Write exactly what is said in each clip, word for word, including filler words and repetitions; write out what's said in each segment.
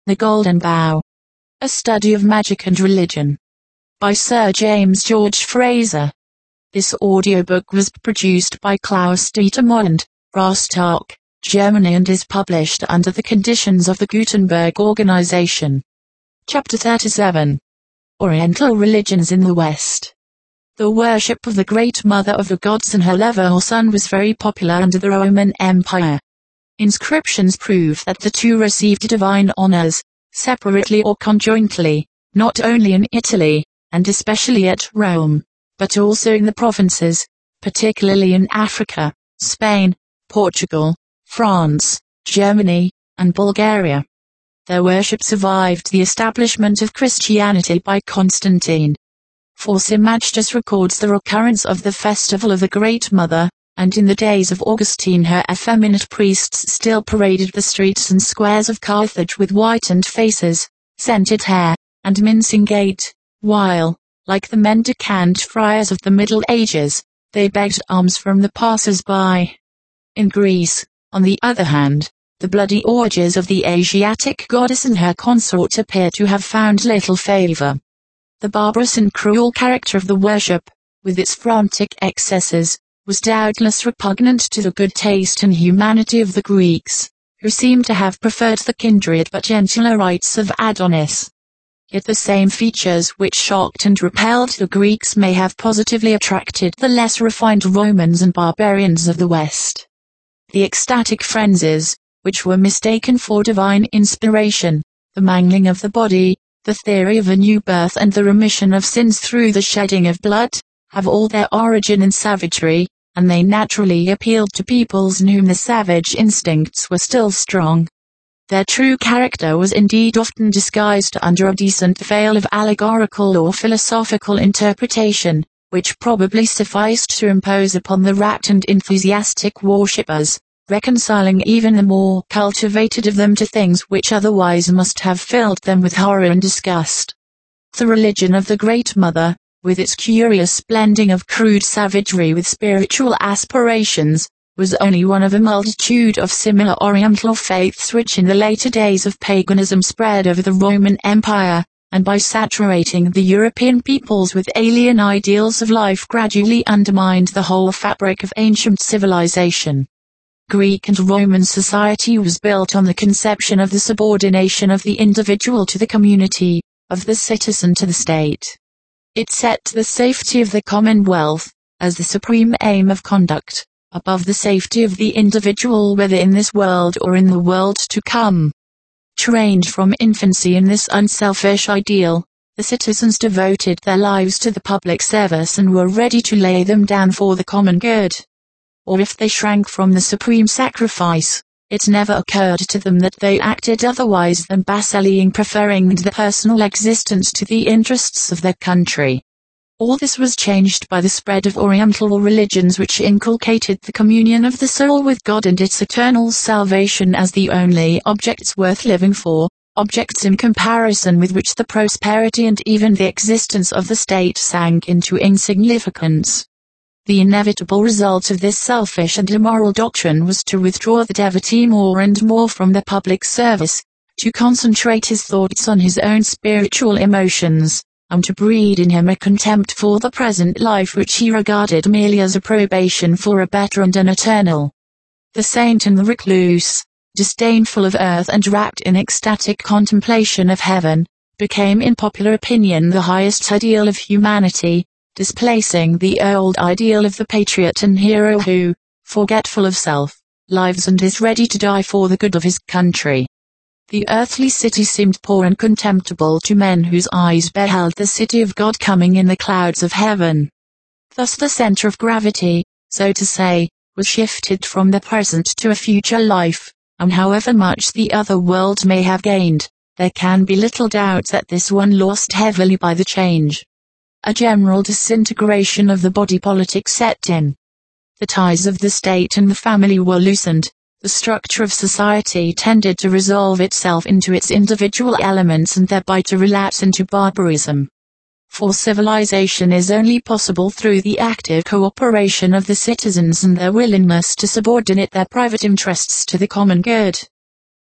The Golden Bough. A Study of Magic and Religion. By Sir James George Frazer. This audiobook was produced by Klaus Dietermund, Rostock, Germany, and is published under the conditions of the Gutenberg Organization. Chapter thirty-seven. Oriental Religions in the West. The worship of the Great Mother of the Gods and her lover or son was very popular under the Roman Empire. Inscriptions prove that the two received divine honors, separately or conjointly, not only in Italy, and especially at Rome, but also in the provinces, particularly in Africa, Spain, Portugal, France, Germany, and Bulgaria. Their worship survived the establishment of Christianity by Constantine. For Symmachus records the recurrence of the festival of the Great Mother, and in the days of Augustine her effeminate priests still paraded the streets and squares of Carthage with whitened faces, scented hair, and mincing gait, while, like the mendicant friars of the Middle Ages, they begged alms from the passers-by. In Greece, on the other hand, the bloody orgies of the Asiatic goddess and her consort appear to have found little favor. The barbarous and cruel character of the worship, with its frantic excesses, was doubtless repugnant to the good taste and humanity of the Greeks, who seem to have preferred the kindred but gentler rites of Adonis. Yet the same features which shocked and repelled the Greeks may have positively attracted the less refined Romans and barbarians of the West. The ecstatic frenzies, which were mistaken for divine inspiration, the mangling of the body, the theory of a new birth and the remission of sins through the shedding of blood, have all their origin in savagery, and they naturally appealed to peoples in whom the savage instincts were still strong. Their true character was indeed often disguised under a decent veil of allegorical or philosophical interpretation, which probably sufficed to impose upon the rapt and enthusiastic worshippers, reconciling even the more cultivated of them to things which otherwise must have filled them with horror and disgust. The religion of the Great Mother, with its curious blending of crude savagery with spiritual aspirations, was only one of a multitude of similar Oriental faiths which in the later days of paganism spread over the Roman Empire, and by saturating the European peoples with alien ideals of life gradually undermined the whole fabric of ancient civilization. Greek and Roman society was built on the conception of the subordination of the individual to the community, of the citizen to the state. It set the safety of the commonwealth, as the supreme aim of conduct, above the safety of the individual whether in this world or in the world to come. Trained from infancy in this unselfish ideal, the citizens devoted their lives to the public service and were ready to lay them down for the common good. Or if they shrank from the supreme sacrifice, it never occurred to them that they acted otherwise than basiling, preferring the personal existence to the interests of their country. All this was changed by the spread of Oriental religions which inculcated the communion of the soul with God and its eternal salvation as the only objects worth living for, objects in comparison with which the prosperity and even the existence of the state sank into insignificance. The inevitable result of this selfish and immoral doctrine was to withdraw the devotee more and more from the public service, to concentrate his thoughts on his own spiritual emotions, and to breed in him a contempt for the present life which he regarded merely as a probation for a better and an eternal. The saint and the recluse, disdainful of earth and wrapped in ecstatic contemplation of heaven, became in popular opinion the highest ideal of humanity, displacing the old ideal of the patriot and hero who, forgetful of self, lives and is ready to die for the good of his country. The earthly city seemed poor and contemptible to men whose eyes beheld the city of God coming in the clouds of heaven. Thus the center of gravity, so to say, was shifted from the present to a future life, and however much the other world may have gained, there can be little doubt that this one lost heavily by the change. A general disintegration of the body politic set in. The ties of the state and the family were loosened. The structure of society tended to resolve itself into its individual elements and thereby to relapse into barbarism. For civilization is only possible through the active cooperation of the citizens and their willingness to subordinate their private interests to the common good.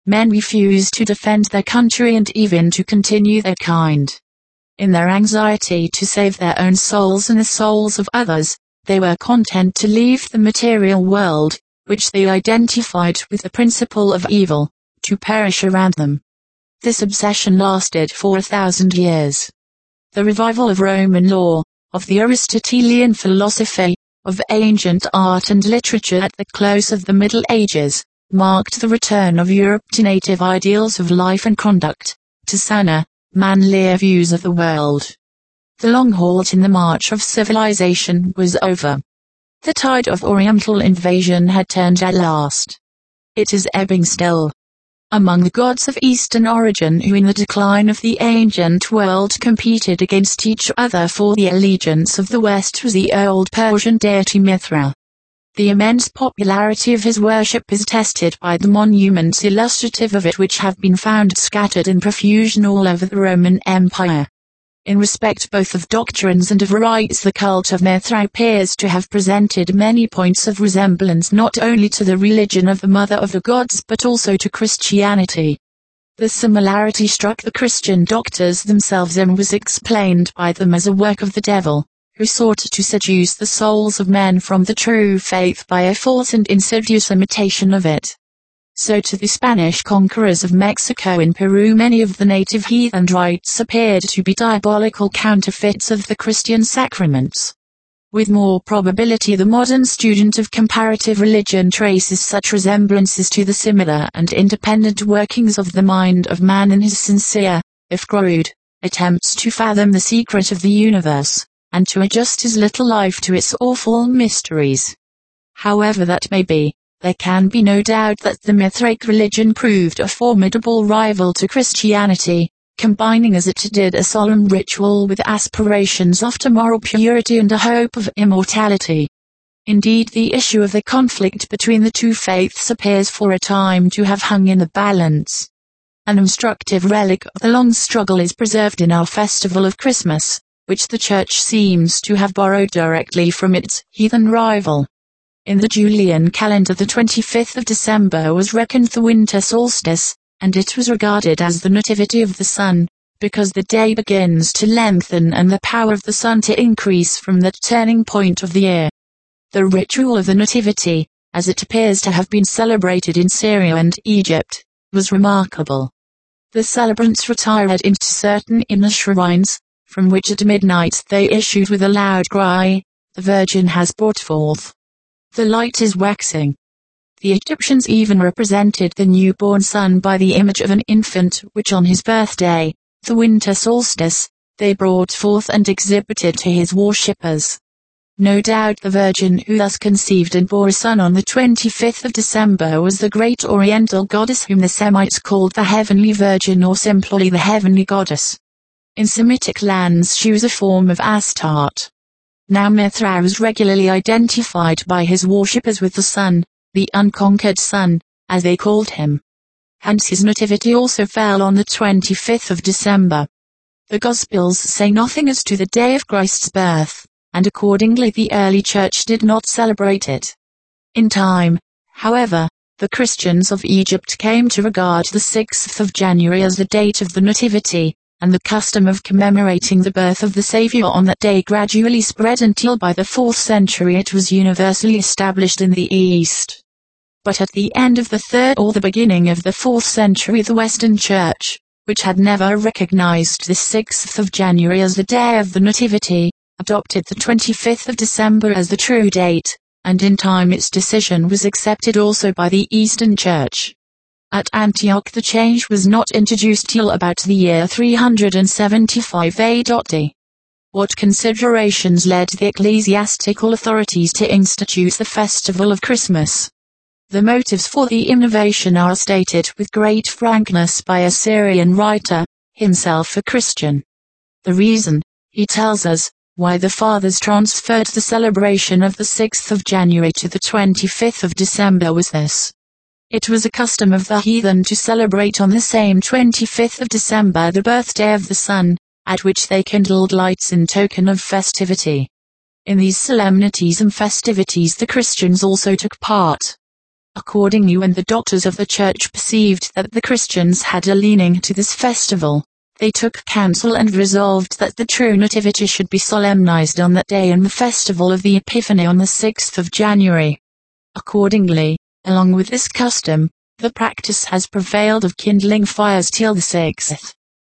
men refused to defend their country and even to continue their kind. In their anxiety to save their own souls and the souls of others, they were content to leave the material world, which they identified with the principle of evil, to perish around them. This obsession lasted for a thousand years. The revival of Roman law, of the Aristotelian philosophy, of ancient art and literature at the close of the Middle Ages, marked the return of Europe to native ideals of life and conduct, to saner, manlier views of the world. The long halt in the march of civilization was over. The tide of Oriental invasion had turned at last. It is ebbing still. Among the gods of Eastern origin who in the decline of the ancient world competed against each other for the allegiance of the West was the old Persian deity Mithra. The immense popularity of his worship is attested by the monuments illustrative of it which have been found scattered in profusion all over the Roman Empire. In respect both of doctrines and of rites, the cult of Mithra appears to have presented many points of resemblance not only to the religion of the Mother of the Gods but also to Christianity. The similarity struck the Christian doctors themselves and was explained by them as a work of the devil, who sought to seduce the souls of men from the true faith by a false and insidious imitation of it. So to the Spanish conquerors of Mexico and Peru many of the native heathen rites appeared to be diabolical counterfeits of the Christian sacraments. With more probability the modern student of comparative religion traces such resemblances to the similar and independent workings of the mind of man in his sincere, if crude, attempts to fathom the secret of the universe, and to adjust his little life to its awful mysteries. However that may be, there can be no doubt that the Mithraic religion proved a formidable rival to Christianity, combining as it did a solemn ritual with aspirations after moral purity and a hope of immortality. Indeed, the issue of the conflict between the two faiths appears for a time to have hung in the balance. An instructive relic of the long struggle is preserved in our festival of Christmas, which the Church seems to have borrowed directly from its heathen rival. In the Julian calendar the twenty-fifth of December was reckoned the winter solstice, and it was regarded as the nativity of the sun, because the day begins to lengthen and the power of the sun to increase from that turning point of the year. The ritual of the nativity, as it appears to have been celebrated in Syria and Egypt, was remarkable. The celebrants retired into certain inner shrines, from which at midnight they issued with a loud cry, "The Virgin has brought forth. The light is waxing." The Egyptians even represented the newborn sun by the image of an infant which on his birthday, the winter solstice, they brought forth and exhibited to his worshippers. No doubt the Virgin who thus conceived and bore a son on the twenty-fifth of December was the great Oriental goddess whom the Semites called the Heavenly Virgin or simply the Heavenly Goddess. In Semitic lands she was a form of Astarte. Now Mithra was regularly identified by his worshippers with the sun, the unconquered sun, as they called him. Hence his nativity also fell on the twenty-fifth of December. The Gospels say nothing as to the day of Christ's birth, and accordingly the early church did not celebrate it. In time, however, the Christians of Egypt came to regard the sixth of January as the date of the nativity, and the custom of commemorating the birth of the Saviour on that day gradually spread until by the fourth century it was universally established in the East. But at the end of the third or the beginning of the fourth century the Western Church, which had never recognized the sixth of January as the day of the Nativity, adopted the twenty-fifth of December as the true date, and in time its decision was accepted also by the Eastern Church. At Antioch the change was not introduced till about the year three hundred seventy-five A D. What considerations led the ecclesiastical authorities to institute the festival of Christmas? The motives for the innovation are stated with great frankness by a Syrian writer, himself a Christian. The reason, he tells us, why the fathers transferred the celebration of the sixth of January to the twenty-fifth of December was this. It was a custom of the heathen to celebrate on the same twenty-fifth of December the birthday of the sun, at which they kindled lights in token of festivity. In these solemnities and festivities the Christians also took part. Accordingly, when the doctors of the church perceived that the Christians had a leaning to this festival, they took counsel and resolved that the true nativity should be solemnized on that day and the festival of the Epiphany on the sixth of January. Accordingly, along with this custom, the practice has prevailed of kindling fires till the sixth.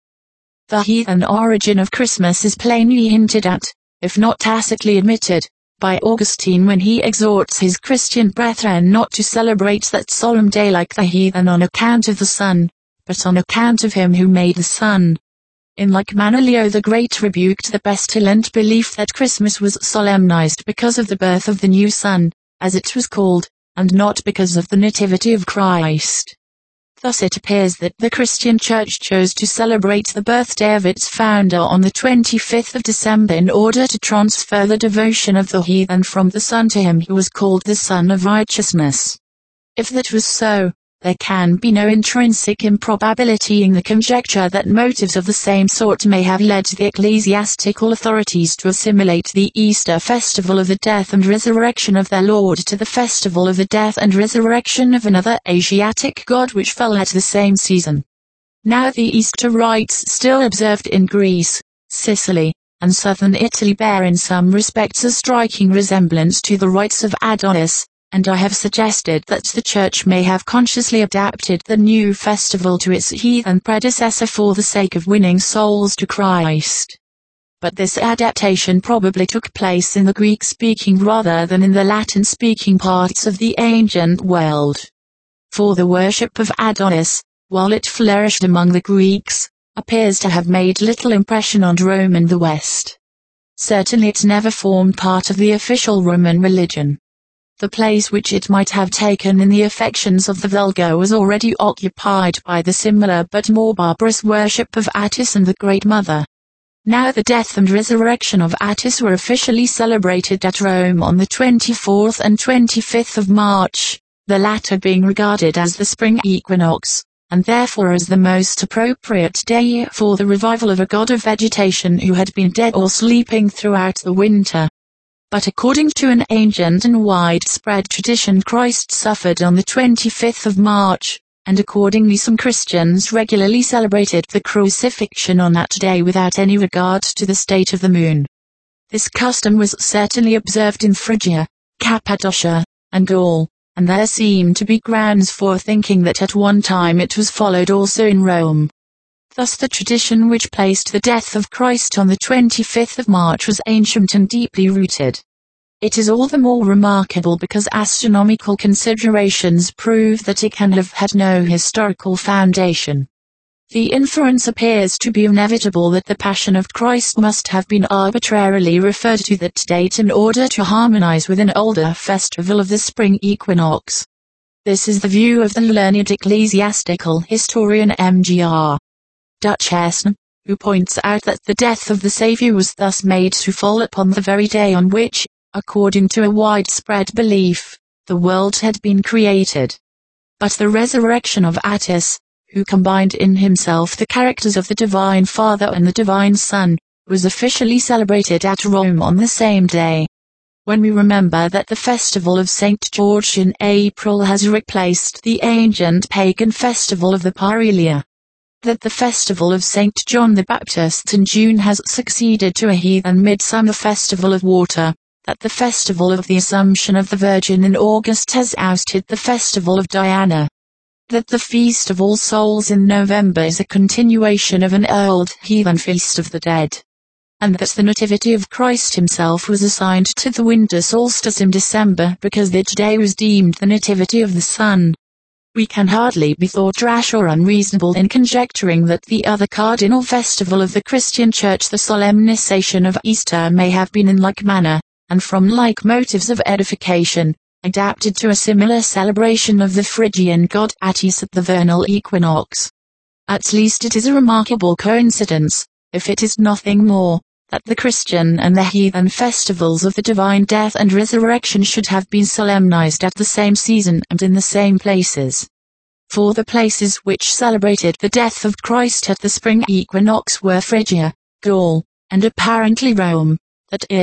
The heathen origin of Christmas is plainly hinted at, if not tacitly admitted, by Augustine when he exhorts his Christian brethren not to celebrate that solemn day like the heathen on account of the sun, but on account of him who made the sun. In like manner Leo the Great rebuked the pestilent belief that Christmas was solemnized because of the birth of the new sun, as it was called, and not because of the nativity of Christ. Thus it appears that the Christian Church chose to celebrate the birthday of its founder on the twenty-fifth of December in order to transfer the devotion of the heathen from the sun to him who was called the Son of Righteousness. If that was so, there can be no intrinsic improbability in the conjecture that motives of the same sort may have led the ecclesiastical authorities to assimilate the Easter festival of the death and resurrection of their Lord to the festival of the death and resurrection of another Asiatic god which fell at the same season. Now the Easter rites still observed in Greece, Sicily, and southern Italy bear in some respects a striking resemblance to the rites of Adonis, and I have suggested that the Church may have consciously adapted the new festival to its heathen predecessor for the sake of winning souls to Christ. But this adaptation probably took place in the Greek-speaking rather than in the Latin-speaking parts of the ancient world. For the worship of Adonis, while it flourished among the Greeks, appears to have made little impression on Rome and the West. Certainly it never formed part of the official Roman religion. The place which it might have taken in the affections of the vulgar was already occupied by the similar but more barbarous worship of Attis and the Great Mother. Now the death and resurrection of Attis were officially celebrated at Rome on the twenty-fourth and twenty-fifth of March, the latter being regarded as the spring equinox, and therefore as the most appropriate day for the revival of a god of vegetation who had been dead or sleeping throughout the winter. But according to an ancient and widespread tradition Christ suffered on the twenty-fifth of March, and accordingly some Christians regularly celebrated the crucifixion on that day without any regard to the state of the moon. This custom was certainly observed in Phrygia, Cappadocia, and Gaul, and there seem to be grounds for thinking that at one time it was followed also in Rome. Thus the tradition which placed the death of Christ on the twenty-fifth of March was ancient and deeply rooted. It is all the more remarkable because astronomical considerations prove that it can have had no historical foundation. The inference appears to be inevitable that the Passion of Christ must have been arbitrarily referred to that date in order to harmonize with an older festival of the spring equinox. This is the view of the learned ecclesiastical historian M G R Duchesne, who points out that the death of the Saviour was thus made to fall upon the very day on which, according to a widespread belief, the world had been created. But the resurrection of Attis, who combined in himself the characters of the Divine Father and the Divine Son, was officially celebrated at Rome on the same day. When we remember that the festival of Saint George in April has replaced the ancient pagan festival of the Parilia, that the festival of Saint John the Baptist in June has succeeded to a heathen midsummer festival of water, that the festival of the Assumption of the Virgin in August has ousted the festival of Diana, that the Feast of All Souls in November is a continuation of an old heathen feast of the dead, and that the Nativity of Christ himself was assigned to the winter solstice in December because that day was deemed the Nativity of the Sun. We can hardly be thought rash or unreasonable in conjecturing that the other cardinal festival of the Christian Church, the solemnization of Easter, may have been in like manner, and from like motives of edification, adapted to a similar celebration of the Phrygian god Attis at the vernal equinox. At least it is a remarkable coincidence, if it is nothing more, that the Christian and the heathen festivals of the divine death and resurrection should have been solemnized at the same season and in the same places. For the places which celebrated the death of Christ at the spring equinox were Phrygia, Gaul, and apparently Rome, that is,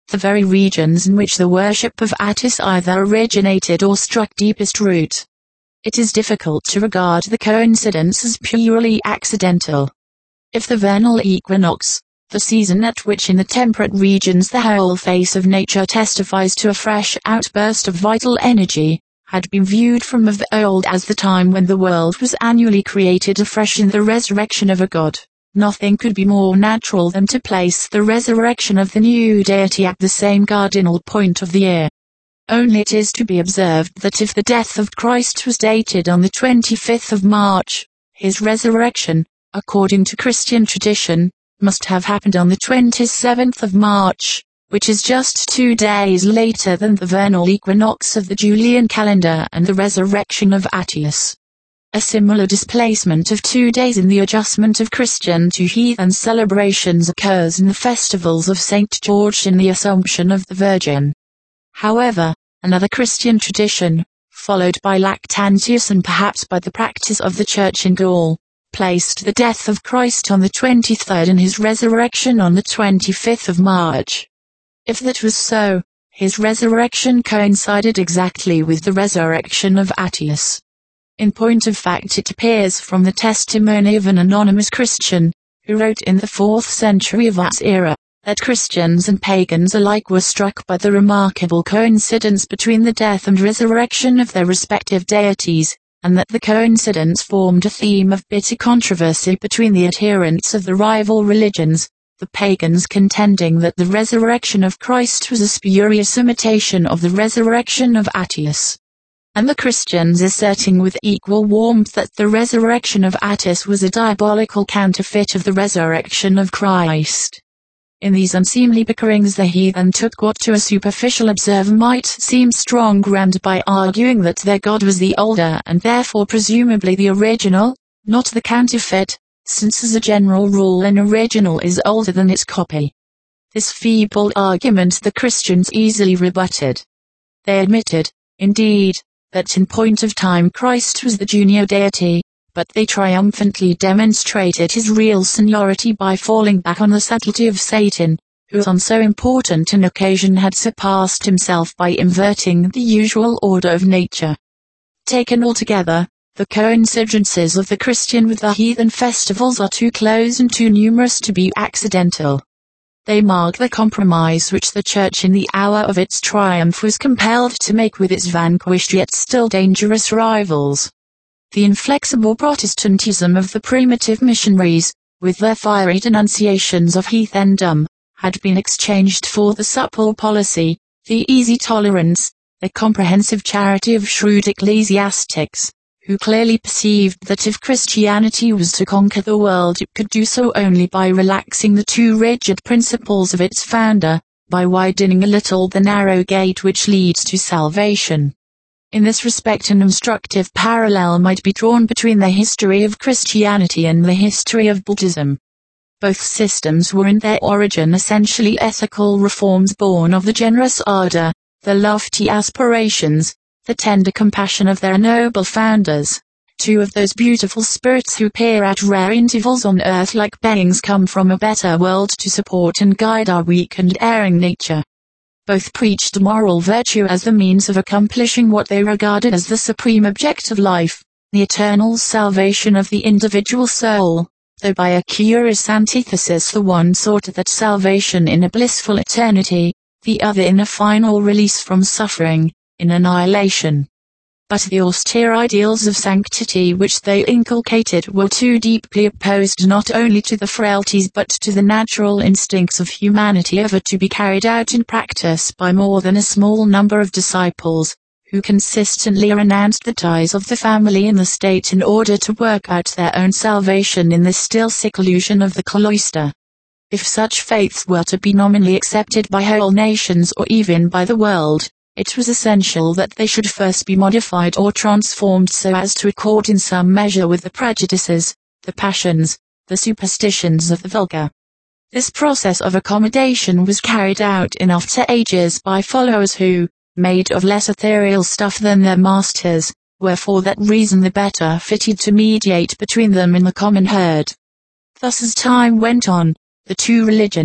the very regions in which the worship of Attis either originated or struck deepest root. It is difficult to regard the coincidence as purely accidental. If the vernal equinox, the season at which in the temperate regions the whole face of nature testifies to a fresh outburst of vital energy, had been viewed from of old as the time when the world was annually created afresh in the resurrection of a god, nothing could be more natural than to place the resurrection of the new deity at the same cardinal point of the year. Only it is to be observed that if the death of Christ was dated on the twenty-fifth of March, his resurrection, according to Christian tradition, must have happened on the twenty-seventh of March, which is just two days later than the vernal equinox of the Julian calendar and the resurrection of Attius. A similar displacement of two days in the adjustment of Christian to heathen celebrations occurs in the festivals of Saint George and the Assumption of the Virgin. However, another Christian tradition, followed by Lactantius and perhaps by the practice of the Church in Gaul, placed the death of Christ on the twenty-third and his resurrection on the twenty-fifth of March. If that was so, his resurrection coincided exactly with the resurrection of Attius. In point of fact, it appears from the testimony of an anonymous Christian, who wrote in the fourth century of our era, that Christians and pagans alike were struck by the remarkable coincidence between the death and resurrection of their respective deities, and that the coincidence formed a theme of bitter controversy between the adherents of the rival religions, the pagans contending that the resurrection of Christ was a spurious imitation of the resurrection of Attius, and the Christians asserting with equal warmth that the resurrection of Attis was a diabolical counterfeit of the resurrection of Christ. In these unseemly bickerings the heathen took what to a superficial observer might seem strong ground by arguing that their God was the older and therefore presumably the original, not the counterfeit, since as a general rule an original is older than its copy. This feeble argument the Christians easily rebutted. They admitted, indeed, that in point of time Christ was the junior deity, but they triumphantly demonstrated his real seniority by falling back on the subtlety of Satan, who on so important an occasion had surpassed himself by inverting the usual order of nature. Taken altogether, the coincidences of the Christian with the heathen festivals are too close and too numerous to be accidental. They mark the compromise which the Church in the hour of its triumph was compelled to make with its vanquished yet still dangerous rivals. The inflexible Protestantism of the primitive missionaries, with their fiery denunciations of heathendom, had been exchanged for the supple policy, the easy tolerance, the comprehensive charity of shrewd ecclesiastics, who clearly perceived that if Christianity was to conquer the world it could do so only by relaxing the too rigid principles of its founder, by widening a little the narrow gate which leads to salvation. In this respect an instructive parallel might be drawn between the history of Christianity and the history of Buddhism. Both systems were in their origin essentially ethical reforms born of the generous ardor, the lofty aspirations, the tender compassion of their noble founders. Two of those beautiful spirits who appear at rare intervals on earth like beings come from a better world to support and guide our weak and erring nature. Both preached moral virtue as the means of accomplishing what they regarded as the supreme object of life, the eternal salvation of the individual soul, though by a curious antithesis the one sought that salvation in a blissful eternity, the other in a final release from suffering, in annihilation. But the austere ideals of sanctity which they inculcated were too deeply opposed not only to the frailties but to the natural instincts of humanity ever to be carried out in practice by more than a small number of disciples, who consistently renounced the ties of the family and the state in order to work out their own salvation in the still seclusion of the cloister. If such faiths were to be nominally accepted by whole nations or even by the world, it was essential that they should first be modified or transformed so as to accord in some measure with the prejudices, the passions, the superstitions of the vulgar. This process of accommodation was carried out in after ages by followers who, made of less ethereal stuff than their masters, were for that reason the better fitted to mediate between them and the common herd. Thus as time went on, the two religions,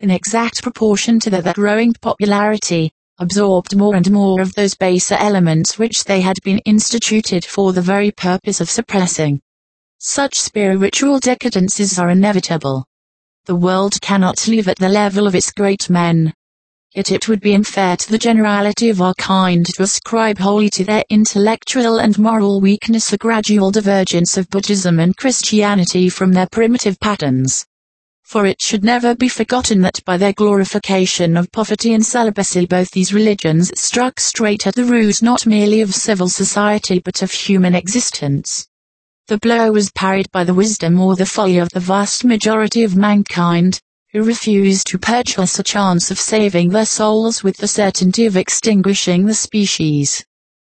in exact proportion to their growing popularity, absorbed more and more of those baser elements which they had been instituted for the very purpose of suppressing. Such spiritual decadences are inevitable. The world cannot live at the level of its great men. Yet it would be unfair to the generality of our kind to ascribe wholly to their intellectual and moral weakness a gradual divergence of Buddhism and Christianity from their primitive patterns. For it should never be forgotten that by their glorification of poverty and celibacy both these religions struck straight at the root not merely of civil society but of human existence. The blow was parried by the wisdom or the folly of the vast majority of mankind, who refused to purchase a chance of saving their souls with the certainty of extinguishing the species.